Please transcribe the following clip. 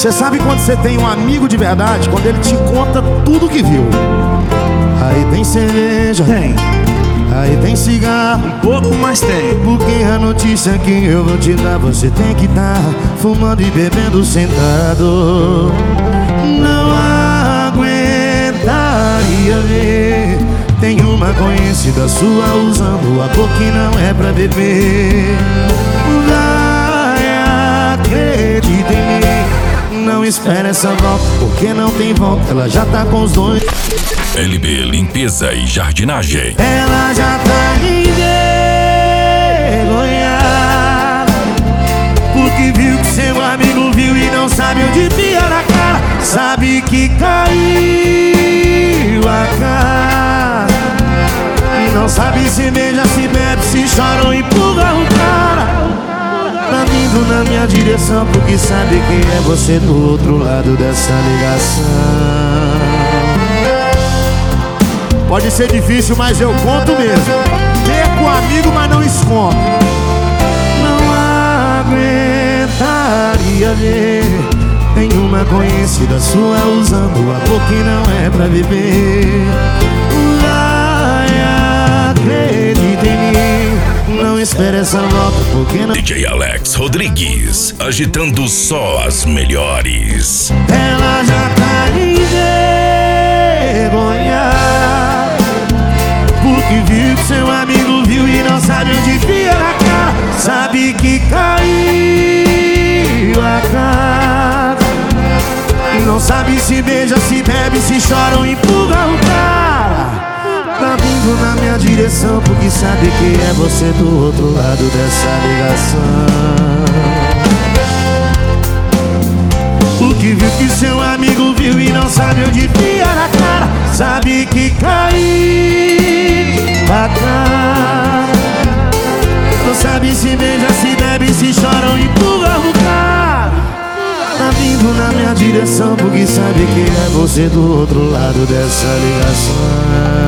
Você sabe quando você tem um amigo de verdade? Quando ele te conta tudo que viu. Aí tem cerveja, Tem, aí tem cigarro, um pouco, mas tem. porque a notícia que eu vou te dar, você tem que estar fumando e bebendo sentado. Não aguentaria ver. Tem uma conhecida sua usando a cor que não é pra beber. Vai, acredita em mim. Não espera essa volta, porque não tem volta. Ela já tá com os dois. LB Limpeza e Jardinagem. Ela já tá envergonhada, porque viu que seu amigo viu e não sabe onde enfiar a cara. Sabe que caiu a cara e não sabe se beija, se bebe, se chora ou empurra o cara. Tá vindo na minha direção porque sabe que é você do outro lado dessa ligação. Pode ser difícil, mas eu conto mesmo. Perco o amigo, mas não escondo. Não aguentaria ver. Tem uma conhecida sua usando a cor que não é pra beber. Vai, acredita em mim. Não espere essa volta, porque não. DJ Alex Rodrigues, agitando só as melhores. Ela já tá envergonhada, porque viu que seu amigo viu e não sabe onde enfia na cara. Sabe que caiu a cara e não sabe se beija, se bebe, se chora ou empurra o cara. Tá vindo na minha direção porque sabe que é você do outro lado dessa ligação. Porque viu que seu amigo viu e não sabe onde enfia na cara. Sabe que caiu a cara. Não sabe se beija, se bebe, se chora ou empurra o cara. Tá vindo na minha direção porque sabe que é você do outro lado dessa ligação.